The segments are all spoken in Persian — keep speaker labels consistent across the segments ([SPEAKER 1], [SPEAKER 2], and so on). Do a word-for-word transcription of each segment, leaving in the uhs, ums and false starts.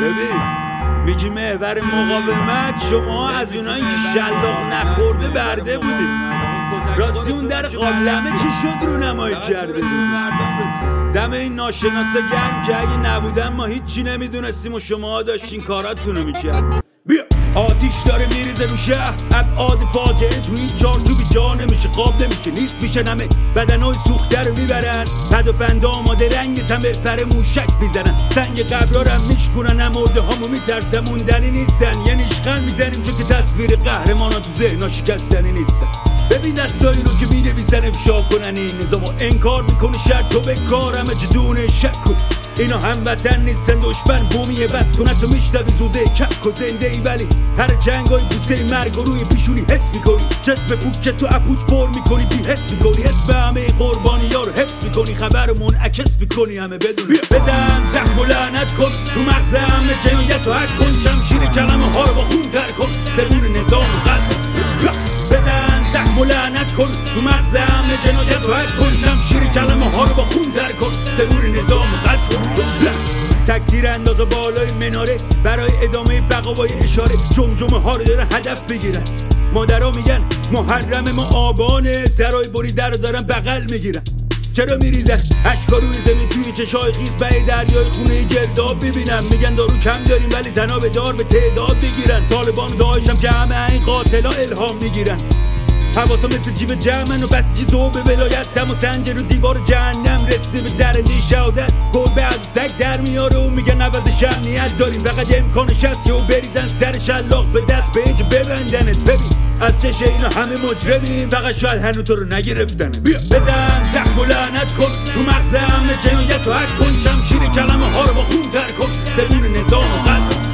[SPEAKER 1] ببین میگی محور مقاومت، شما از اونایی که شلاق نخورده برده بودی. راستی اون در قابلمه چی شد رو نمایی کرده تو؟ دم این ناشناسا گرم که اگه نبودن ما هیچی نمیدونستیم و شما داشتین کاراتونو میکرد. بیا آتیش داره میریزه رو شهر، ابعاد فاجعه تو این چار تو بی جا نمیشه، قاب نمیشه، نیست میشه نمه بدنای سوخته رو میبرن، پد و پند آماده رنگ تمه پر موشک میزنن، سنگ قبرارم میشکنن، امورده هامو میترسن موندنی نیستن، یه نیشخن میزنیم چون که تصویر قهرمانا تو ذهنا شکستنی نیستن. ببین دستایی رو که مینویسن افشا کنن این نظامو انکار میکنه، شرط تو به کار همه جدونه شک کن، اینا هموطن نیستن دشمن بومیه، بس کنه تو میشنوی زوده کک و زنده ای، ولی هر جنگای بوسه مرگ و روی پیشونی حس میکنی، جسم پوک که تو اپوچ پر میکنی بی حس میکنی، اسم همه قربانی ها رو حفظ میکنی، خبر منعکس میکنی همه بدون بزن زخم و لعنت کن تو مغز همه جنایت و حد کن، شمشیر کلمه ها رو با خون تر کن، زبون نظام و قد کن، بزن زخم و لعنت کن تو مغز همه جنایت و حد کن، شمشیر کلمه ها رو با خون تر کن، زبون نظام و قد کن، تکتیر انداز بالای مناره برای ادامه بقا اشاره، جمجمه ها رو دارن هدف بگیرن، مادرها میگن محرم ما آبانه، سرای بریده رو دارن بغل میگیرن، چرا میریزن اشکا روی زمین توی چشای خیز به دریای خونه گرداب ببینم، میگن دارو کم داریم ولی تناب دار به تعداد بگیرن، طالبان و داعش هم که همه این قاتلا الهام میگیرن، حواسا مثل جیب جمعن و بسیجی زوب ولایت، دم و سنجر و دیوار جهنم رسیده به درجه شهادت، گربه از سگ در میاره و میگن عوض شمعیت داریم، فقط امکانش هست و بریزن سر شلاق به دست به اینکه ببندنت. ببین از چشه اینا همه مجرمیم، فقط شاید هنو تو رو نگرفتن. بیا بزن زخم و لعنت کن تو مغز همه جنایت و حد کن، شمشیر کلمه ها رو با خون تر کن، زبون نظام و قد کن،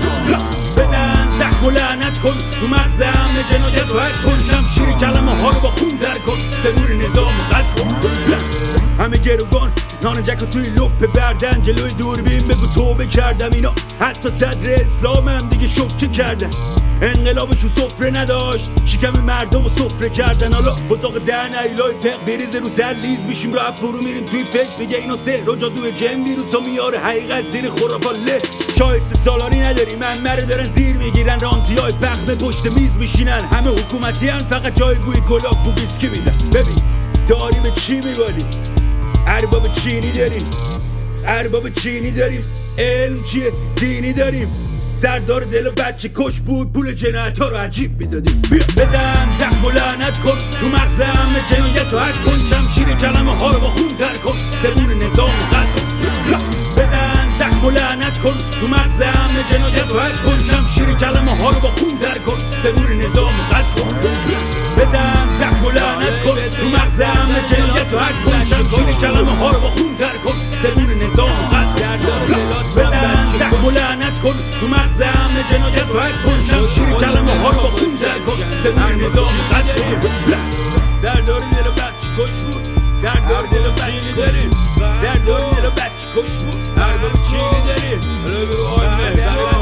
[SPEAKER 1] بزن زخم و لعنت کن تو مغز همه جنایت و حد کن، شمشیر کلمه ها رو با خون تر کن، زبون نظام و قد کن، همه گروگان نان جک توی لپ بردن، جلوی دوربین بگو توبه کردم، اینا حتی صدر اسلام هم دیگه شوکه کردن، انقلابشو سفره نداشت شکم مردم رو سفره کردن، حالا بزاق دهن ایلای تق بریزه رو سر لیز میشیم رفت فرو میریم توی فکر، میگه اینو سهر و جادوی جن ویروس و میاره حقیقت زیر خرافات له، شایسته سالاری نداریم من دارن زیر میگیرن، رانتی های پخمه پشت میز میشینن، همه حکومتی هن فقط جای بوی کلاق بو بیسکی میدن. ببین داری به چی میبالی؟ ارباب چینی داریم، ارباب چینی داریم، علم چیه؟ دینی داریم، سردار دل و بچه کش بود پول جنایت ها رو عجیب میدادیم. بزن زخم و لعنت کن تو مغز همه جنایت و حد کن، شمشیر کلمه ها رو با خون تر کن، زبون نظام و قد کن، بزن زخم و لعنت کن تو مغز همه جنایت و حد کن، شمشیر کلمه ها رو با خون تر کن، زبون نظام و قد کن، بزن زخم و لعنت کن تو مغز همه جنایت و حد کن، شمشیر کلمه ها رو با خون تر کن، زبون نظام و قد کن، بزن زخم و لعنت کن تو مغز همه جنایت و حد کن، شمشیر کلمه ها رو با خون تر کن، زبون نظام و قد کن، درداری دل بچه کش بود، درداری دل بچه داریم، درداری دل بچه کش بود، ارباب چینی داریم، حالا بگو آی مهدر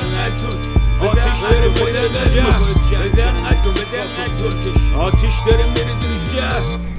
[SPEAKER 1] آتیش داریم بزن نجم، بزن نجم، بزن نجم، آتیش داریم بریزیم جه